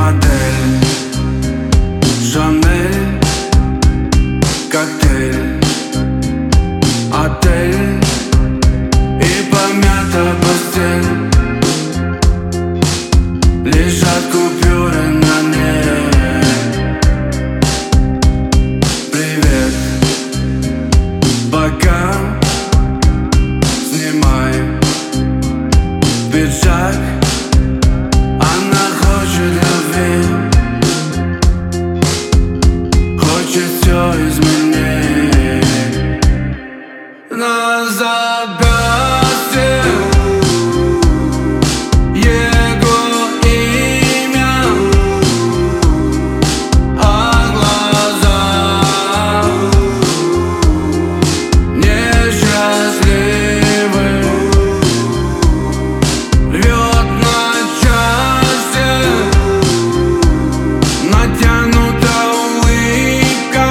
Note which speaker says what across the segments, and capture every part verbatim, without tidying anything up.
Speaker 1: модель, Шанель, коктейль, отель и помята постель. Лежат купюры на ней. Привет, пока снимай пиджак. Она хочет любви, хочет все изменить. На запястье его имя, а глаза несчастливы. Рвет на части натянута улыбка,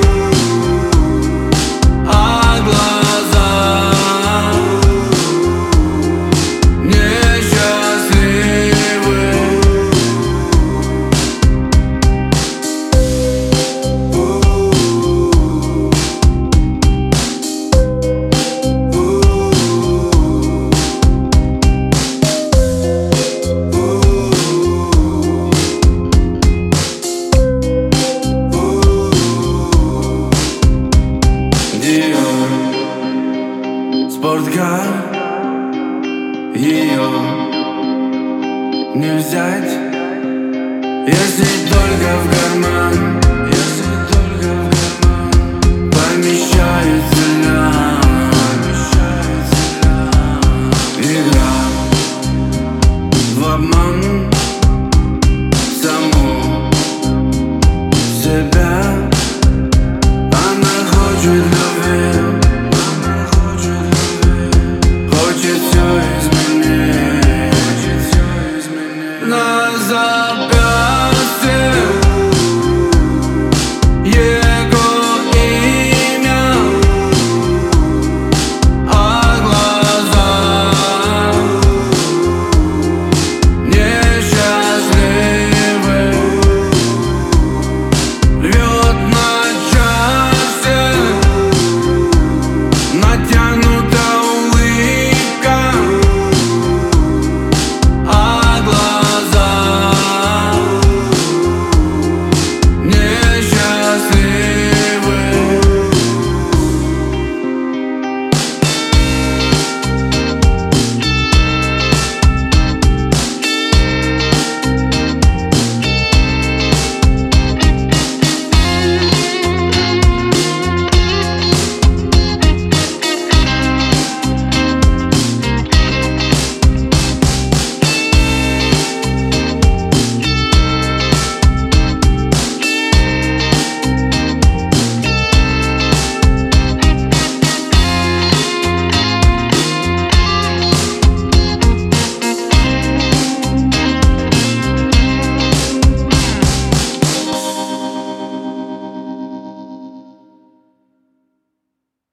Speaker 1: а глаза несчастливы. Диор, спорткар, ее не взять, если только в карман, если